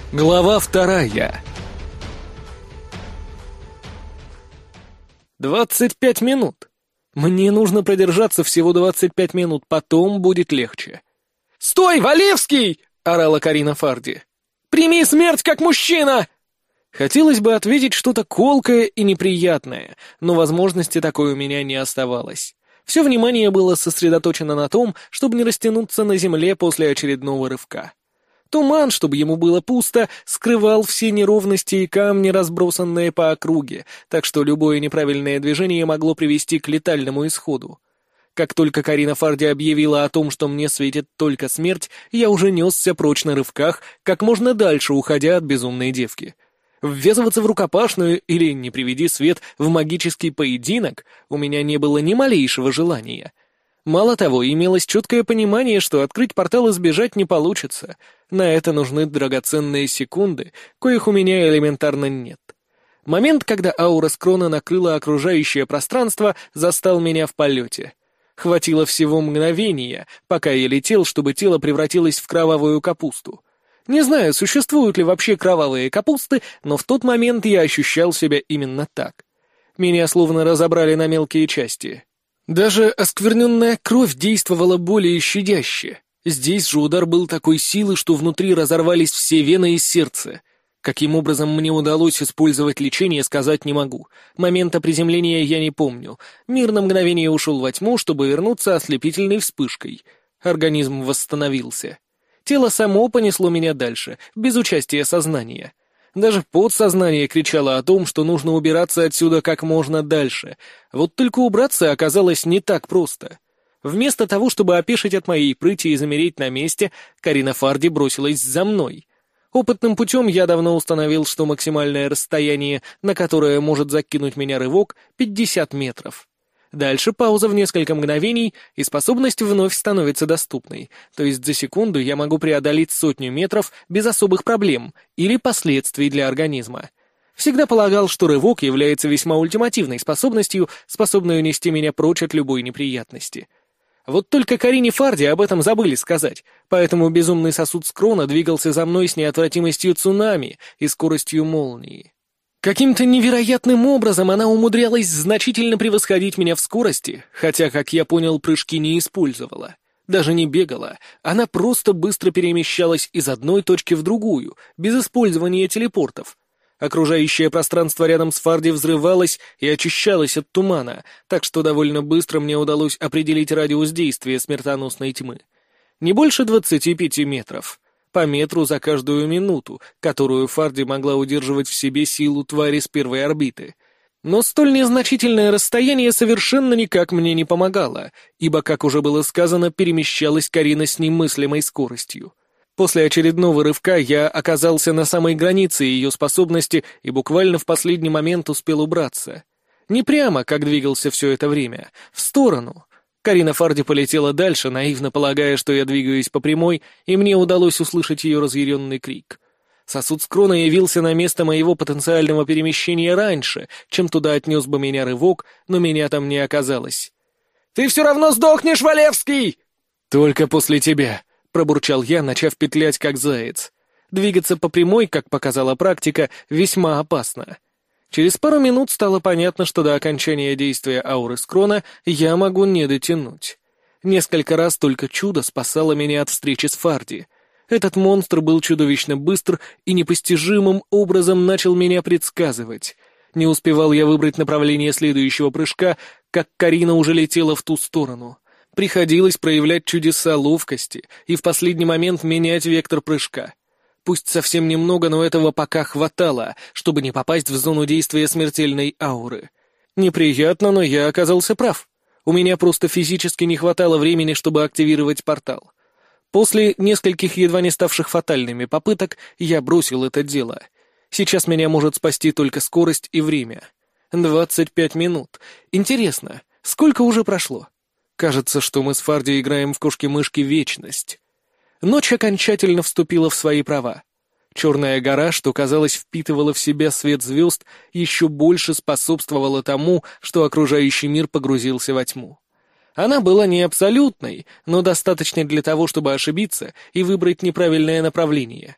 Глава 2. 25 минут. Мне нужно продержаться всего 25 минут, потом будет легче. «Стой, Валевский!» — орала Карина Фарди. «Прими смерть как мужчина!» Хотелось бы ответить что-то колкое и неприятное, но возможности такой у меня не оставалось. Все внимание было сосредоточено на том, чтобы не растянуться на земле после очередного рывка. Туман, чтобы ему было пусто, скрывал все неровности и камни, разбросанные по округе, так что любое неправильное движение могло привести к летальному исходу. Как только Карина Фарди объявила о том, что мне светит только смерть, я уже несся прочь на рывках, как можно дальше уходя от безумной девки. Ввязываться в рукопашную или, не приведи свет, в магический поединок у меня не было ни малейшего желания. Мало того, имелось четкое понимание, что открыть портал и сбежать не получится. На это нужны драгоценные секунды, коих у меня элементарно нет. Момент, когда аура Скрона накрыла окружающее пространство, застал меня в полете. Хватило всего мгновения, пока я летел, чтобы тело превратилось в кровавую капусту. Не знаю, существуют ли вообще кровавые капусты, но в тот момент я ощущал себя именно так. Меня словно разобрали на мелкие части. Даже оскверненная кровь действовала более щадяще. Здесь же удар был такой силы, что внутри разорвались все вены и сердце. Каким образом мне удалось использовать лечение, сказать не могу. Момента приземления я не помню. Мир на мгновение ушел во тьму, чтобы вернуться ослепительной вспышкой. Организм восстановился. Тело само понесло меня дальше, без участия сознания. Даже подсознание кричало о том, что нужно убираться отсюда как можно дальше. Вот только убраться оказалось не так просто. Вместо того, чтобы опешить от моей прыти и замереть на месте, Карина Фарди бросилась за мной. Опытным путем я давно установил, что максимальное расстояние, на которое может закинуть меня рывок, 50 метров. Дальше пауза в несколько мгновений, и способность вновь становится доступной, то есть за секунду я могу преодолеть 100 метров без особых проблем или последствий для организма. Всегда полагал, что рывок является весьма ультимативной способностью, способной унести меня прочь от любой неприятности. Вот только Карине Фарди об этом забыли сказать, поэтому безумный сосуд Скрона двигался за мной с неотвратимостью цунами и скоростью молнии. Каким-то невероятным образом она умудрялась значительно превосходить меня в скорости, хотя, как я понял, прыжки не использовала. Даже не бегала, она просто быстро перемещалась из одной точки в другую, без использования телепортов. Окружающее пространство рядом с Фарди взрывалось и очищалось от тумана, так что довольно быстро мне удалось определить радиус действия смертоносной тьмы. Не больше 25 метров. По метру за каждую минуту, которую Фарди могла удерживать в себе силу твари с первой орбиты. Но столь незначительное расстояние совершенно никак мне не помогало, ибо, как уже было сказано, перемещалась Карина с немыслимой скоростью. После очередного рывка я оказался на самой границе ее способности и буквально в последний момент успел убраться. Не прямо, как двигался все это время, в сторону. Карина Фарди полетела дальше, наивно полагая, что я двигаюсь по прямой, и мне удалось услышать ее разъяренный крик. Сосуд Скрона явился на место моего потенциального перемещения раньше, чем туда отнес бы меня рывок, но меня там не оказалось. «Ты все равно сдохнешь, Валевский!» «Только после тебя», — пробурчал я, начав петлять как заяц. Двигаться по прямой, как показала практика, весьма опасно. Через пару минут стало понятно, что до окончания действия ауры Скрона я могу не дотянуть. Несколько раз только чудо спасало меня от встречи с Фарди. Этот монстр был чудовищно быстр и непостижимым образом начал меня предсказывать. Не успевал я выбрать направление следующего прыжка, как Карина уже летела в ту сторону. Приходилось проявлять чудеса ловкости и в последний момент менять вектор прыжка. Пусть совсем немного, но этого пока хватало, чтобы не попасть в зону действия смертельной ауры. Неприятно, но я оказался прав. У меня просто физически не хватало времени, чтобы активировать портал. После нескольких едва не ставших фатальными попыток я бросил это дело. Сейчас меня может спасти только скорость и время. 25 минут. Интересно, сколько уже прошло? Кажется, что мы с Фарди играем в кошки-мышки вечность. Ночь окончательно вступила в свои права. Черная гора, что, казалось, впитывала в себя свет звезд, еще больше способствовала тому, что окружающий мир погрузился во тьму. Она была не абсолютной, но достаточной для того, чтобы ошибиться и выбрать неправильное направление.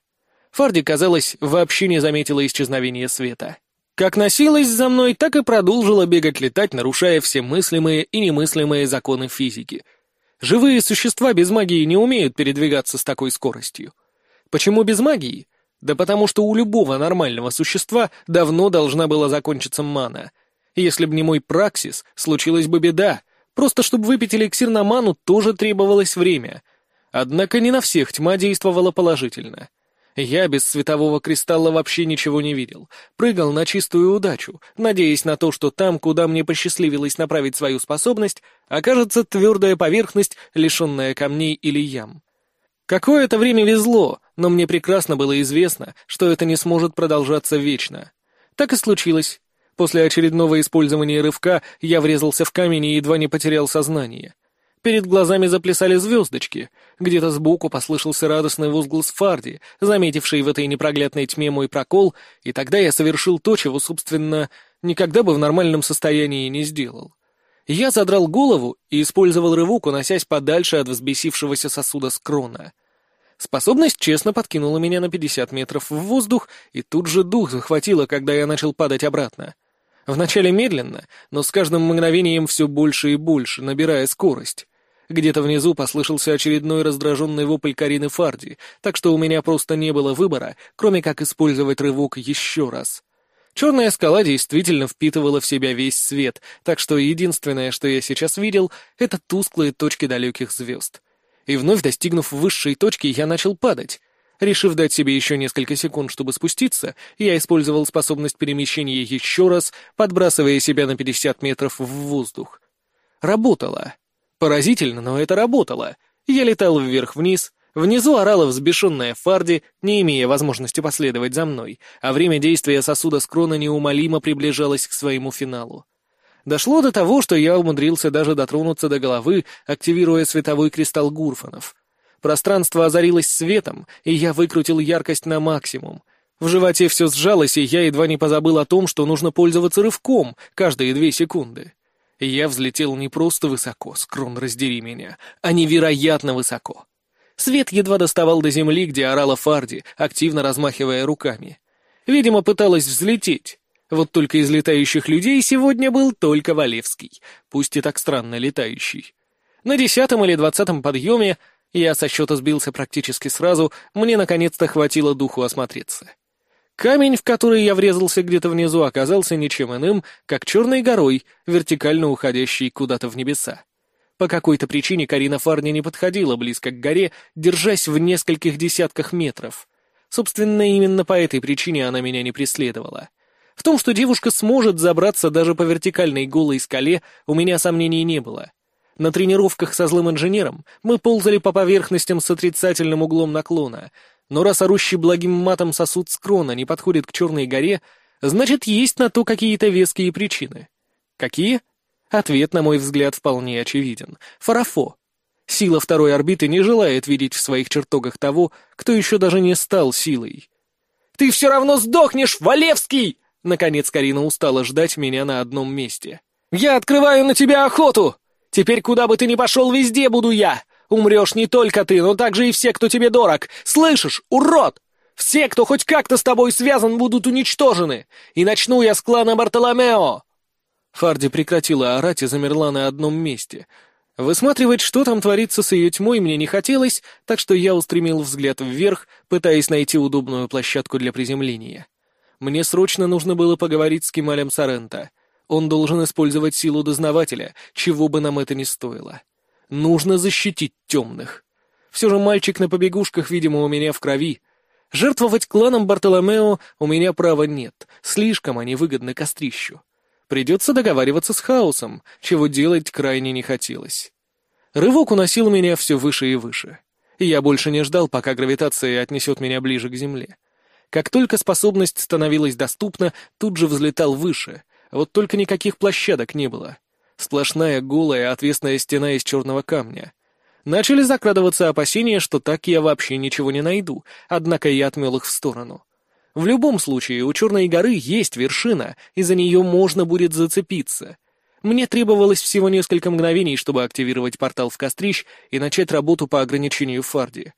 Фарди, казалось, вообще не заметила исчезновения света. Как носилась за мной, так и продолжила бегать-летать, нарушая все мыслимые и немыслимые законы физики. Живые существа без магии не умеют передвигаться с такой скоростью. Почему без магии? Да потому что у любого нормального существа давно должна была закончиться мана. Если б не мой праксис, случилась бы беда. Просто чтобы выпить эликсир на ману, тоже требовалось время. Однако не на всех тьма действовала положительно. Я без светового кристалла вообще ничего не видел. Прыгал на чистую удачу, надеясь на то, что там, куда мне посчастливилось направить свою способность, окажется твердая поверхность, лишенная камней или ям. Какое-то время везло, но мне прекрасно было известно, что это не сможет продолжаться вечно. Так и случилось. После очередного использования рывка я врезался в камень и едва не потерял сознание. Перед глазами заплясали звездочки. Где-то сбоку послышался радостный возглас Фарди, заметивший в этой непроглядной тьме мой прокол, и тогда я совершил то, чего, собственно, никогда бы в нормальном состоянии не сделал. Я задрал голову и использовал рывок, уносясь подальше от взбесившегося сосуда скрона. Способность честно подкинула меня на 50 метров в воздух, и тут же дух захватило, когда я начал падать обратно. Вначале медленно, но с каждым мгновением все больше и больше, набирая скорость. Где-то внизу послышался очередной раздраженный вопль Карины Фарди, так что у меня просто не было выбора, кроме как использовать рывок еще раз. Черная скала действительно впитывала в себя весь свет, так что единственное, что я сейчас видел, это тусклые точки далеких звезд. И вновь достигнув высшей точки, я начал падать. Решив дать себе еще несколько секунд, чтобы спуститься, я использовал способность перемещения еще раз, подбрасывая себя на 50 метров в воздух. Работало. Поразительно, но это работало. Я летал вверх-вниз, внизу орала взбешенная Фарди, не имея возможности последовать за мной, а время действия сосуда скрона неумолимо приближалось к своему финалу. Дошло до того, что я умудрился даже дотронуться до головы, активируя световой кристалл Гурфанов. Пространство озарилось светом, и я выкрутил яркость на максимум. В животе все сжалось, и я едва не позабыл о том, что нужно пользоваться рывком каждые 2 секунды. И я взлетел не просто высоко, скрон раздери меня, а невероятно высоко. Свет едва доставал до земли, где орала Фарди, активно размахивая руками. Видимо, пыталась взлететь. Вот только из летающих людей сегодня был только Валевский, пусть и так странно летающий. На 10-м или 20-м подъеме, я со счета сбился практически сразу, мне наконец-то хватило духу осмотреться. Камень, в который я врезался где-то внизу, оказался ничем иным, как черной горой, вертикально уходящей куда-то в небеса. По какой-то причине Карина Фарди не подходила близко к горе, держась в нескольких десятках метров. Собственно, именно по этой причине она меня не преследовала. В том, что девушка сможет забраться даже по вертикальной голой скале, у меня сомнений не было. На тренировках со злым инженером мы ползали по поверхностям с отрицательным углом наклона, но раз орущий благим матом сосуд скрона не подходит к Черной горе, значит, есть на то какие-то веские причины. Какие? Ответ, на мой взгляд, вполне очевиден. Фарафо. Сила второй орбиты не желает видеть в своих чертогах того, кто еще даже не стал силой. «Ты все равно сдохнешь, Валевский!» Наконец Карина устала ждать меня на одном месте. «Я открываю на тебя охоту! Теперь куда бы ты ни пошел, везде буду я! Умрешь не только ты, но также и все, кто тебе дорог! Слышишь, урод? Все, кто хоть как-то с тобой связан, будут уничтожены! И начну я с клана Бартоломео!» Фарди прекратила орать и замерла на одном месте. Высматривать, что там творится с ее тьмой, мне не хотелось, так что я устремил взгляд вверх, пытаясь найти удобную площадку для приземления. Мне срочно нужно было поговорить с Кемалем Соренто. Он должен использовать силу дознавателя, чего бы нам это ни стоило. Нужно защитить темных. Все же мальчик на побегушках, видимо, у меня в крови. Жертвовать кланом Бартоломео у меня права нет, слишком они выгодны кострищу. Придется договариваться с хаосом, чего делать крайне не хотелось. Рывок уносил меня все выше и выше. Я больше не ждал, пока гравитация отнесет меня ближе к земле. Как только способность становилась доступна, тут же взлетал выше, вот только никаких площадок не было. Сплошная голая отвесная стена из черного камня. Начали закрадываться опасения, что так я вообще ничего не найду, однако я отмел их в сторону. В любом случае, у Черной горы есть вершина, и за нее можно будет зацепиться. Мне требовалось всего несколько мгновений, чтобы активировать портал в Кострищ и начать работу по ограничению Фарди.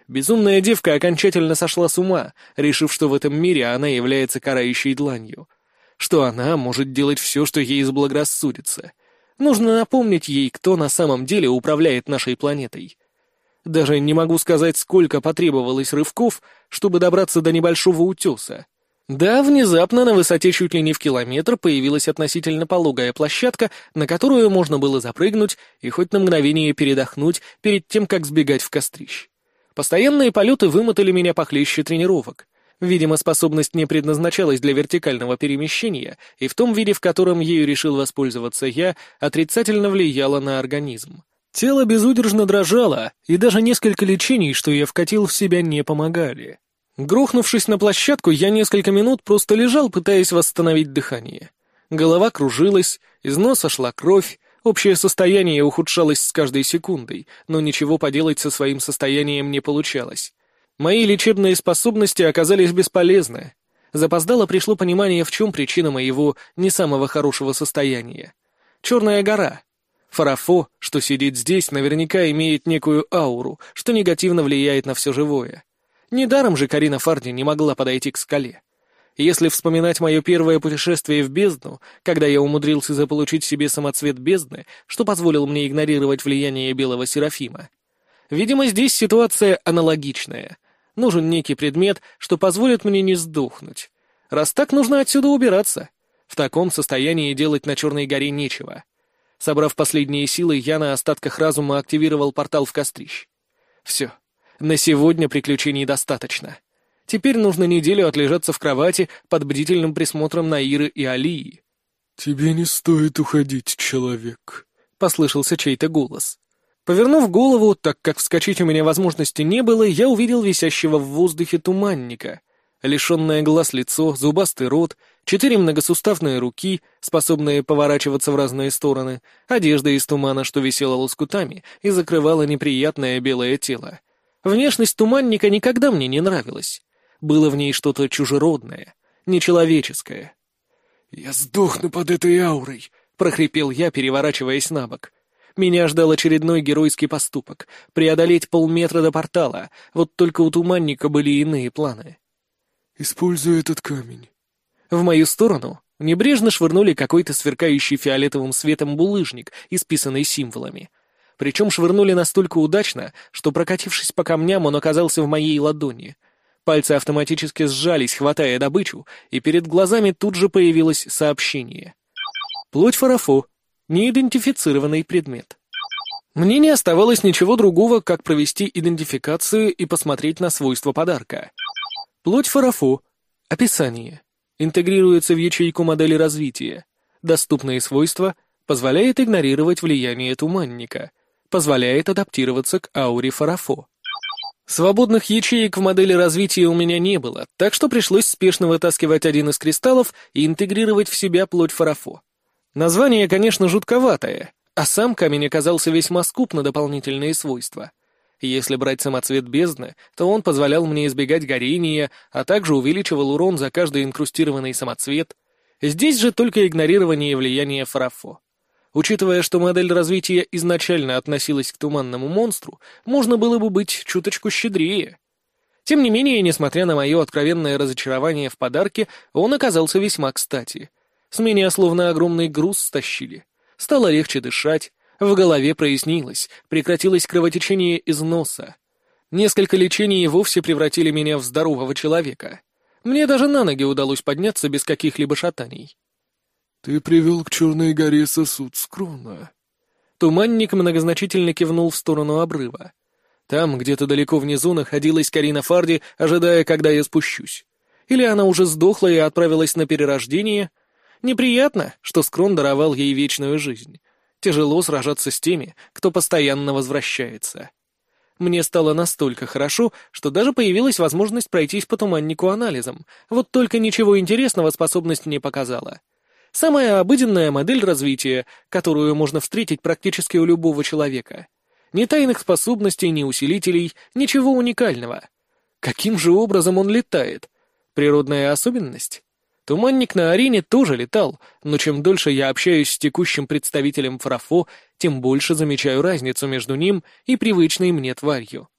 Безумная девка окончательно сошла с ума, решив, что в этом мире она является карающей дланью. Что она может делать все, что ей заблагорассудится. Нужно напомнить ей, кто на самом деле управляет нашей планетой. Даже не могу сказать, сколько потребовалось рывков, чтобы добраться до небольшого утеса. Да, внезапно на высоте чуть ли не в километр появилась относительно пологая площадка, на которую можно было запрыгнуть и хоть на мгновение передохнуть перед тем, как сбегать в кострищ. Постоянные полеты вымотали меня похлеще тренировок. Видимо, способность не предназначалась для вертикального перемещения, и в том виде, в котором ею решил воспользоваться я, отрицательно влияла на организм. Тело безудержно дрожало, и даже несколько лечений, что я вкатил в себя, не помогали. Грохнувшись на площадку, я несколько минут просто лежал, пытаясь восстановить дыхание. Голова кружилась, из носа шла кровь, общее состояние ухудшалось с каждой секундой, но ничего поделать со своим состоянием не получалось. Мои лечебные способности оказались бесполезны. Запоздало пришло понимание, в чем причина моего не самого хорошего состояния. Черная гора. Фарафо, что сидит здесь, наверняка имеет некую ауру, что негативно влияет на все живое. Недаром же Карина Фарди не могла подойти к скале. Если вспоминать мое первое путешествие в бездну, когда я умудрился заполучить себе самоцвет бездны, что позволил мне игнорировать влияние белого серафима. Видимо, здесь ситуация аналогичная. Нужен некий предмет, что позволит мне не сдохнуть. Раз так, нужно отсюда убираться. В таком состоянии делать на Черной горе нечего. Собрав последние силы, я на остатках разума активировал портал в кострищ. Все. На сегодня приключений достаточно. Теперь нужно неделю отлежаться в кровати под бдительным присмотром Наиры и Алии. «Тебе не стоит уходить, человек», — послышался чей-то голос. Повернув голову, так как вскочить у меня возможности не было, я увидел висящего в воздухе туманника. Лишенное глаз лицо, зубастый рот, 4 многосуставные руки, способные поворачиваться в разные стороны, одежда из тумана, что висела лоскутами и закрывала неприятное белое тело. Внешность туманника никогда мне не нравилась. Было в ней что-то чужеродное, нечеловеческое. «Я сдохну под этой аурой», — прохрипел я, переворачиваясь на бок. Меня ждал очередной геройский поступок — преодолеть полметра до портала, вот только у туманника были иные планы. «Используй этот камень». В мою сторону небрежно швырнули какой-то сверкающий фиолетовым светом булыжник, исписанный символами. Причем швырнули настолько удачно, что, прокатившись по камням, он оказался в моей ладони. Пальцы автоматически сжались, хватая добычу, и перед глазами тут же появилось сообщение. Плоть Фарафо. Неидентифицированный предмет. Мне не оставалось ничего другого, как провести идентификацию и посмотреть на свойства подарка. Плоть Фарафо. Описание. Интегрируется в ячейку модели развития. Доступные свойства. Позволяет игнорировать влияние туманника. Позволяет адаптироваться к ауре Фарафо. Свободных ячеек в модели развития у меня не было, так что пришлось спешно вытаскивать один из кристаллов и интегрировать в себя плоть Фарафо. Название, конечно, жутковатое, а сам камень оказался весьма скуп на дополнительные свойства. Если брать самоцвет бездны, то он позволял мне избегать горения, а также увеличивал урон за каждый инкрустированный самоцвет. Здесь же только игнорирование влияния Фарафо. Учитывая, что модель развития изначально относилась к туманному монстру, можно было бы быть чуточку щедрее. Тем не менее, несмотря на мое откровенное разочарование в подарке, он оказался весьма кстати. С меня словно огромный груз стащили. Стало легче дышать, в голове прояснилось, прекратилось кровотечение из носа. Несколько лечений вовсе превратили меня в здорового человека. Мне даже на ноги удалось подняться без каких-либо шатаний. «Ты привел к Черной горе сосуд скрона». Туманник многозначительно кивнул в сторону обрыва. Там, где-то далеко внизу, находилась Карина Фарди, ожидая, когда я спущусь. Или она уже сдохла и отправилась на перерождение. Неприятно, что скрон даровал ей вечную жизнь. Тяжело сражаться с теми, кто постоянно возвращается. Мне стало настолько хорошо, что даже появилась возможность пройтись по туманнику анализом, вот только ничего интересного способность не показала. Самая обыденная модель развития, которую можно встретить практически у любого человека. Ни тайных способностей, ни усилителей, ничего уникального. Каким же образом он летает? Природная особенность? Туманник на арене тоже летал, но чем дольше я общаюсь с текущим представителем Фарафо, тем больше замечаю разницу между ним и привычной мне тварью.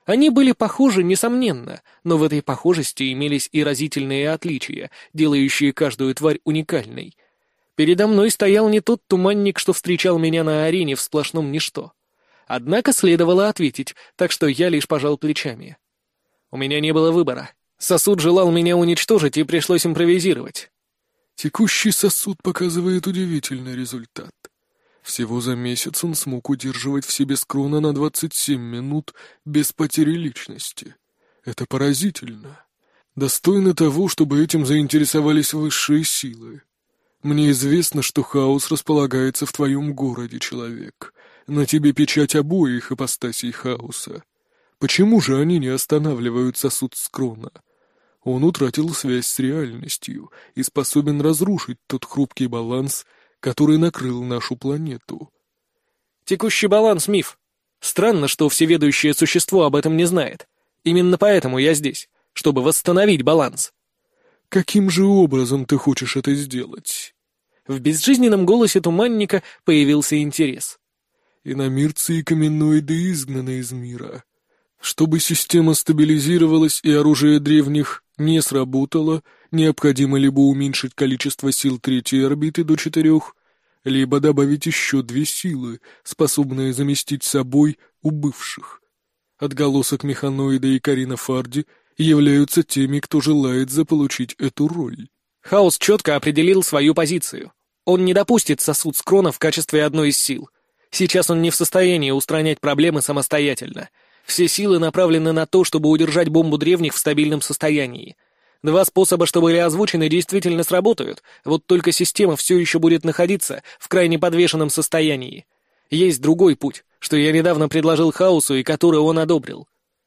Они были похожи, несомненно, но в этой похожести имелись и разительные отличия, делающие каждую тварь уникальной. Передо мной стоял не тот туманник, что встречал меня на арене в сплошном ничто. Однако следовало ответить, так что я лишь пожал плечами. У меня не было выбора. Сосуд желал меня уничтожить, и пришлось импровизировать. Текущий сосуд показывает удивительный результат. Всего за месяц он смог удерживать в себе скрона на 27 минут без потери личности. Это поразительно. Достойно того, чтобы этим заинтересовались высшие силы. Мне известно, что хаос располагается в твоем городе, человек. На тебе печать обоих ипостасей хаоса. Почему же они не останавливают сосуд скрона? Он утратил связь с реальностью и способен разрушить тот хрупкий баланс, который накрыл нашу планету. Текущий баланс — миф. Странно, что всеведущее существо об этом не знает. Именно поэтому я здесь, чтобы восстановить баланс. Каким же образом ты хочешь это сделать? В безжизненном голосе туманника появился интерес. Иномирцы и каменноиды изгнаны из мира. Чтобы система стабилизировалась и оружие древних не сработало, необходимо либо уменьшить количество сил третьей орбиты до 4, либо добавить еще 2 силы, способные заместить собой убывших. Отголосок механоида и Карина Фарди являются теми, кто желает заполучить эту роль. Хаос четко определил свою позицию. Он не допустит сосуд скрона в качестве одной из сил. Сейчас он не в состоянии устранять проблемы самостоятельно. Все силы направлены на то, чтобы удержать бомбу древних в стабильном состоянии. 2 способа, что были озвучены, действительно сработают, вот только система все еще будет находиться в крайне подвешенном состоянии. Есть другой путь, что я недавно предложил хаосу и который он одобрил.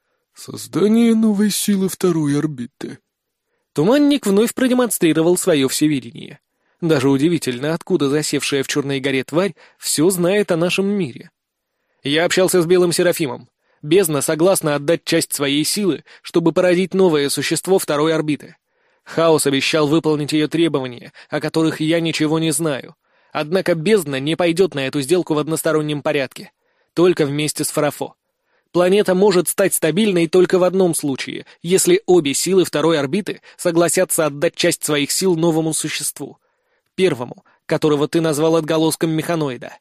Создание новой силы второй орбиты. Туманник вновь продемонстрировал свое всевидение. Даже удивительно, откуда засевшая в Черной горе тварь все знает о нашем мире. Я общался с Белым Серафимом. Бездна согласна отдать часть своей силы, чтобы породить новое существо второй орбиты. Хаос обещал выполнить ее требования, о которых я ничего не знаю. Однако бездна не пойдет на эту сделку в одностороннем порядке. Только вместе с Фарафо. Планета может стать стабильной только в одном случае, если обе силы второй орбиты согласятся отдать часть своих сил новому существу. Первому, которого ты назвал отголоском механоида.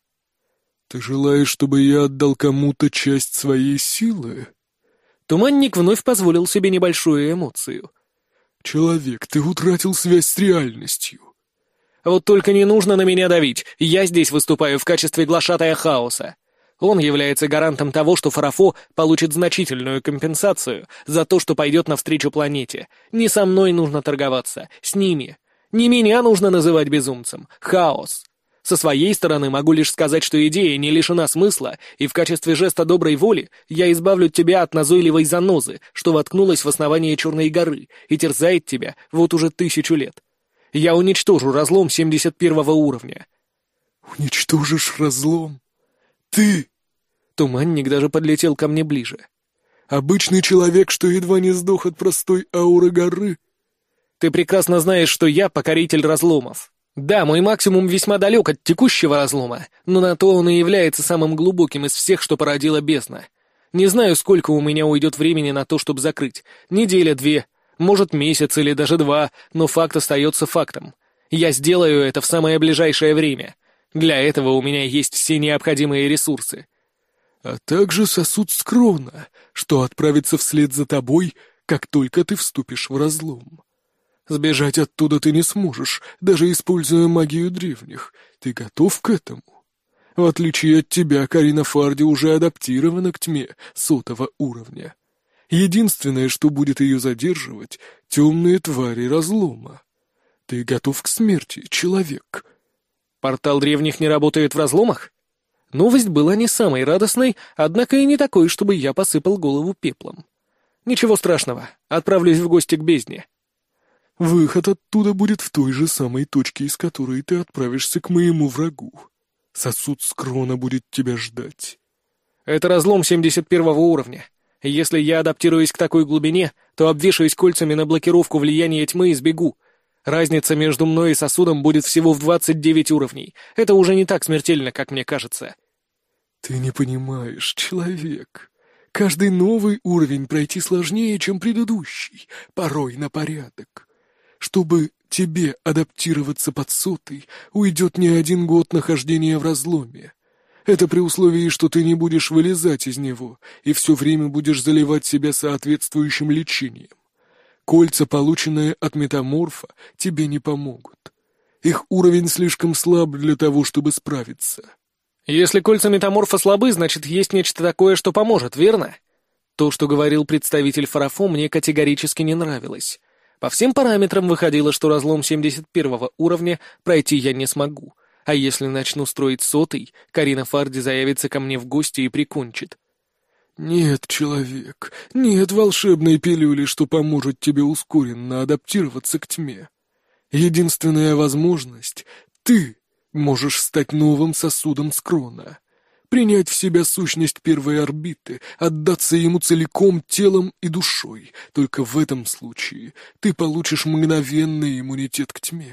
Ты желаешь, чтобы я отдал кому-то часть своей силы? Туманник вновь позволил себе небольшую эмоцию. Человек, ты утратил связь с реальностью. Вот только не нужно на меня давить, я здесь выступаю в качестве глашатая хаоса. Он является гарантом того, что Фарафо получит значительную компенсацию за то, что пойдет навстречу планете. Не со мной нужно торговаться, с ними. Не меня нужно называть безумцем, хаос. Со своей стороны могу лишь сказать, что идея не лишена смысла, и в качестве жеста доброй воли я избавлю тебя от назойливой занозы, что воткнулась в основание Черной горы и терзает тебя вот уже 1000 лет. Я уничтожу разлом 71 уровня. Уничтожишь разлом? Ты? Туманник даже подлетел ко мне ближе. Обычный человек, что едва не сдох от простой ауры горы? Ты прекрасно знаешь, что я покоритель разломов. Да, мой максимум весьма далек от текущего разлома, но на то он и является самым глубоким из всех, что породила бездна. Не знаю, сколько у меня уйдет времени на то, чтобы закрыть. 1-2 недели, может месяц или даже 2, но факт остается фактом. Я сделаю это в самое ближайшее время. Для этого у меня есть все необходимые ресурсы. А также сосуд скрона, что отправится вслед за тобой, как только ты вступишь в разлом. Сбежать оттуда ты не сможешь, даже используя магию древних. Ты готов к этому? В отличие от тебя, Карина Фарди уже адаптирована к тьме 100 уровня. Единственное, что будет ее задерживать — темные твари разлома. Ты готов к смерти, человек. Портал древних не работает в разломах? Новость была не самой радостной, однако и не такой, чтобы я посыпал голову пеплом. Ничего страшного, отправлюсь в гости к бездне. Выход оттуда будет в той же самой точке, из которой ты отправишься к моему врагу. Сосуд скрона будет тебя ждать. Это разлом 71 уровня. Если я адаптируюсь к такой глубине, то обвешаюсь кольцами на блокировку влияния тьмы и сбегу. Разница между мной и сосудом будет всего в 29 уровней. Это уже не так смертельно, как мне кажется. Ты не понимаешь, человек. Каждый новый уровень пройти сложнее, чем предыдущий, порой на порядок. Чтобы тебе адаптироваться под 100-й, уйдет не 1 год нахождения в разломе. Это при условии, что ты не будешь вылезать из него и все время будешь заливать себя соответствующим лечением. Кольца, полученные от метаморфа, тебе не помогут. Их уровень слишком слаб для того, чтобы справиться. Если кольца метаморфа слабы, значит, есть нечто такое, что поможет, верно? То, что говорил представитель Фарафо, мне категорически не нравилось. По всем параметрам выходило, что разлом 71 уровня пройти я не смогу. А если начну строить 100-й, Карина Фарди заявится ко мне в гости и прикончит. Нет, человек, нет волшебной пилюли, что поможет тебе ускоренно адаптироваться к тьме. Единственная возможность — ты можешь стать новым сосудом Скрона, принять в себя сущность первой орбиты, отдаться ему целиком телом и душой. Только в этом случае ты получишь мгновенный иммунитет к тьме.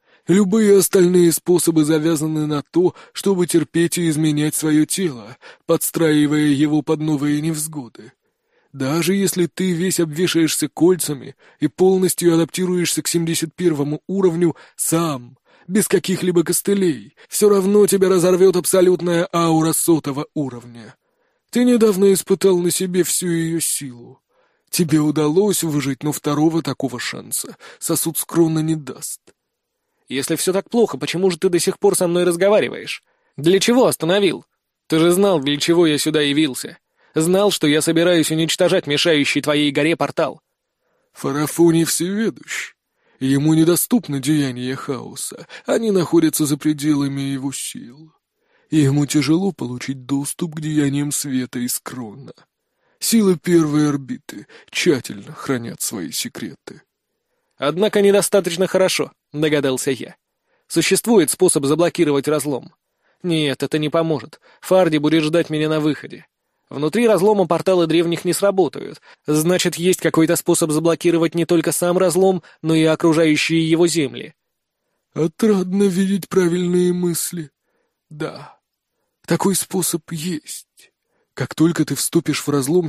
Любые остальные способы завязаны на то, чтобы терпеть и изменять свое тело, подстраивая его под новые невзгоды. Даже если ты весь обвешаешься кольцами и полностью адаптируешься к 71 уровню сам, без каких-либо костылей, все равно тебя разорвет абсолютная аура 100-го уровня. Ты недавно испытал на себе всю ее силу. Тебе удалось выжить, но второго такого шанса сосуд Скрона не даст. Если все так плохо, почему же ты до сих пор со мной разговариваешь? Для чего остановил? Ты же знал, для чего я сюда явился. Знал, что я собираюсь уничтожать мешающий твоей горе портал. Фарафо не всеведущ. Ему недоступны деяния хаоса, они находятся за пределами его сил. И ему тяжело получить доступ к деяниям света из Скрона. Силы первой орбиты тщательно хранят свои секреты. Однако недостаточно хорошо, догадался я. Существует способ заблокировать разлом. Нет, это не поможет. Фарди будет ждать меня на выходе. Внутри разлома порталы древних не сработают. Значит, есть какой-то способ заблокировать не только сам разлом, но и окружающие его земли. Отрадно видеть правильные мысли. Да, такой способ есть. Как только ты вступишь в разлом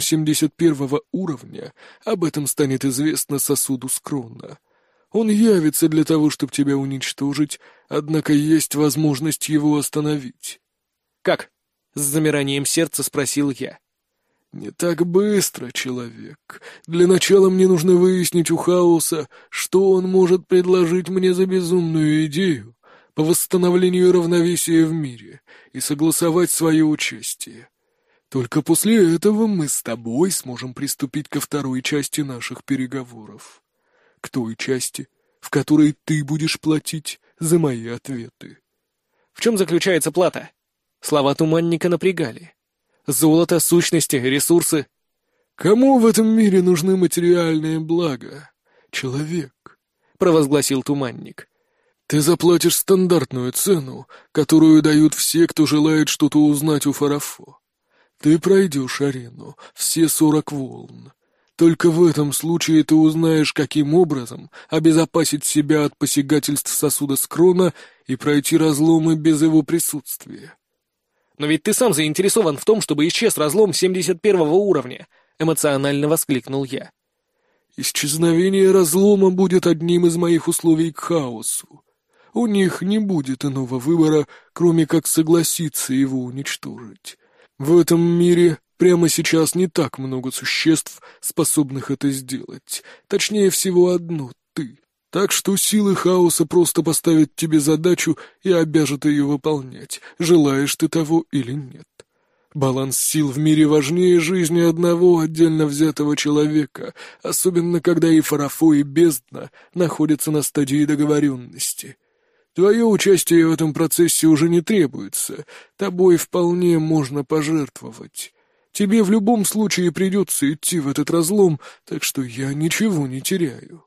71 уровня, об этом станет известно сосуду Скрона. Он явится для того, чтобы тебя уничтожить, однако есть возможность его остановить. Как? С замиранием сердца спросил я. Не так быстро, человек. Для начала мне нужно выяснить у хаоса, что он может предложить мне за безумную идею по восстановлению равновесия в мире и согласовать свое участие. Только после этого мы с тобой сможем приступить ко второй части наших переговоров. К той части, в которой ты будешь платить за мои ответы. В чем заключается плата? Слова туманника напрягали. Золото, сущности, ресурсы. Кому в этом мире нужны материальные блага? Человек, провозгласил туманник. Ты заплатишь стандартную цену, которую дают все, кто желает что-то узнать у Фарафо. Ты пройдешь арену, все 40 волн. Только в этом случае ты узнаешь, каким образом обезопасить себя от посягательств сосуда Скрона и пройти разломы без его присутствия. «Но ведь ты сам заинтересован в том, чтобы исчез разлом 71 уровня», — эмоционально воскликнул я. «Исчезновение разлома будет одним из моих условий к хаосу. У них не будет иного выбора, кроме как согласиться его уничтожить. В этом мире прямо сейчас не так много существ, способных это сделать. Точнее всего одно — ты. Так что силы хаоса просто поставят тебе задачу и обяжут ее выполнять, желаешь ты того или нет. Баланс сил в мире важнее жизни одного отдельно взятого человека, особенно когда и Фарафо, и бездна находятся на стадии договоренности. Твое участие в этом процессе уже не требуется, тобой вполне можно пожертвовать. Тебе в любом случае придется идти в этот разлом, так что я ничего не теряю.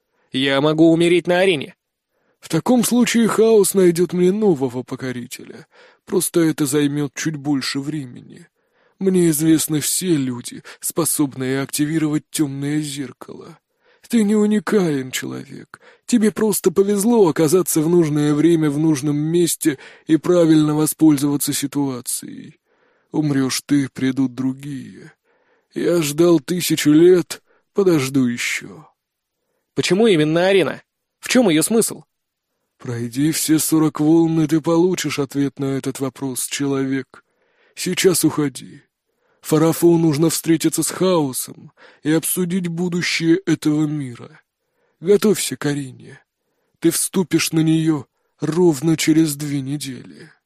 Я могу умереть на арене. В таком случае хаос найдет мне нового покорителя. Просто это займет чуть больше времени. Мне известны все люди, способные активировать темное зеркало. Ты не уникален, человек. Тебе просто повезло оказаться в нужное время в нужном месте и правильно воспользоваться ситуацией. Умрешь ты, придут другие. Я ждал 1000 лет, подожду еще. Почему именно арена? В чем ее смысл? Пройди все 40 волн, и ты получишь ответ на этот вопрос, человек. Сейчас уходи. Фарафу нужно встретиться с хаосом и обсудить будущее этого мира. Готовься к арене. Ты вступишь на нее ровно через 2 недели.